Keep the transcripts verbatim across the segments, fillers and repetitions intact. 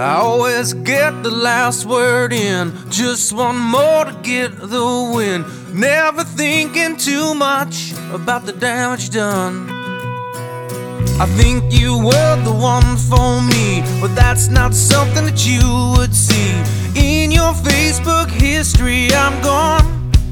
I always get the last word in, just one more to get the win. Never thinking too much about the damage done. I think you were the one for me, but that's not something that you would see. In your Facebook history, I'm gone.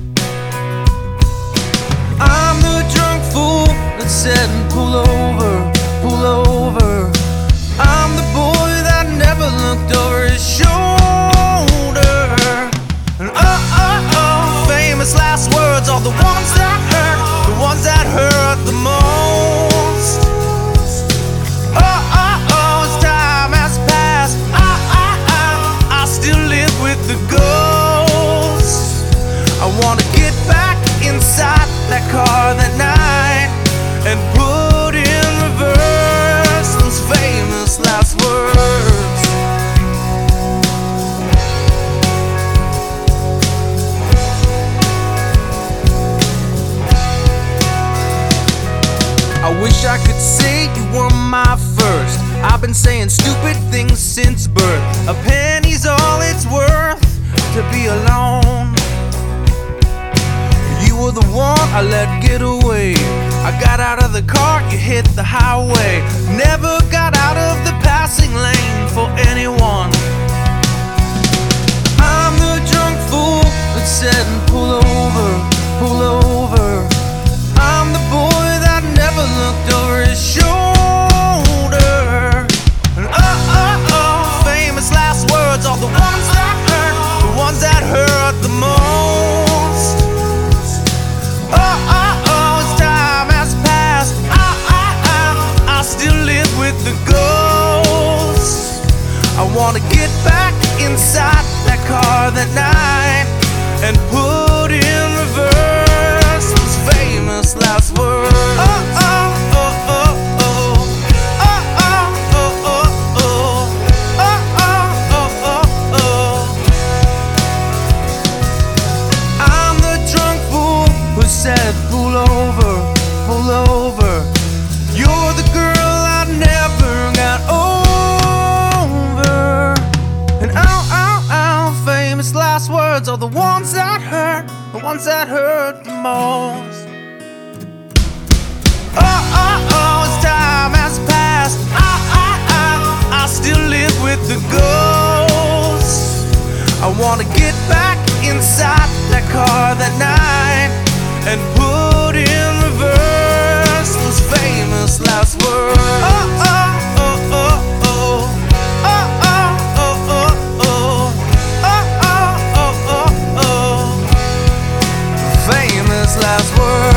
I'm the drunk fool that said pull over, pull over. I'm the boy that never looked over his shoulder. And oh, oh, oh, famous last words are the ones that hurt, the ones that hurt the most. Oh, oh, oh, as time has passed, I, I, I, I still live with the ghost. I wanna get back inside that car that night and put in reverse those famous last words. I wish I could say you were my first. I've been saying stupid things since birth. A penny's all it's worth to be alone. You were the one I let get away. I got out of the car, you hit the highway. Never got out of the passing lane for anyone. I'm the drunk fool that said pull over, pull over. I'm the boy that never looked over his shoulder. And oh, oh, oh, famous last words are the ones that hurt, the ones that hurt the most. Oh, oh, oh, as time has passed, I, I, I, I still live with the ghost. I wanna get back inside that car that night and put in reverse those famous last words. Oh, oh, oh, oh, oh. Oh, oh, oh, oh, oh. Oh, oh, oh, oh, oh. I'm the drunk fool who said pull over, pull over. You're the girl I never got over. And ow, ow, ow, famous last words are the ones that hurt, the ones that hurt the most. Oh, oh, oh, as time has passed, I, I, I, I still live with the ghost. I wanna get back inside that car that night and put in reverse those famous last words. Oh, oh, oh, oh, oh. Oh, oh, oh, oh, oh. Oh, oh, oh, oh, oh. Famous last words.